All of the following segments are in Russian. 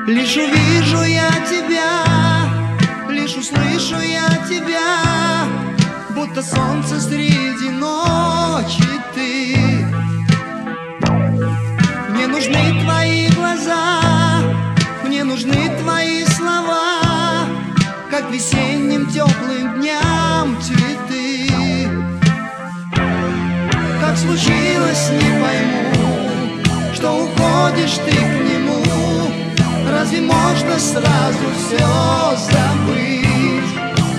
Лишь увижу я тебя, лишь услышу я тебя, будто солнце среди ночи ты. Мне нужны твои глаза, мне нужны твои слова, как весенним теплым дням цветы. Как случилось, не пойму, что уходишь ты к нему. Разве можно сразу все забыть?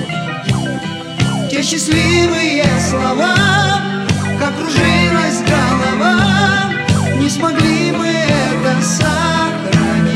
Те счастливые слова, как кружилась голова, не смогли мы это сохранить.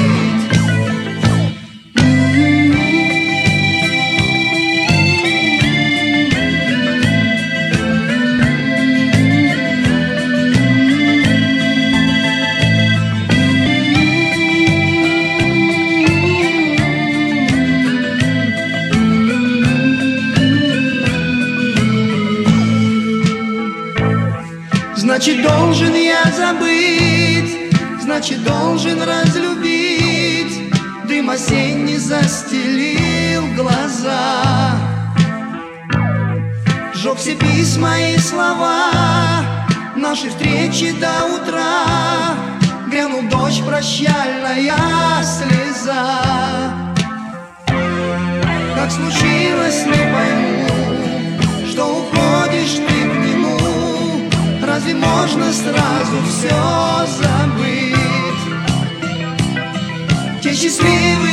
Значит, должен я забыть, значит, должен разлюбить. Дым осенний застелил глаза, сжег все письма и слова нашей встречи до утра. Грянул дождь, прощальная слеза. Как случилось, не пойму, что уходишь ты к нему. Разве можно сразу все забыть? Те счастливые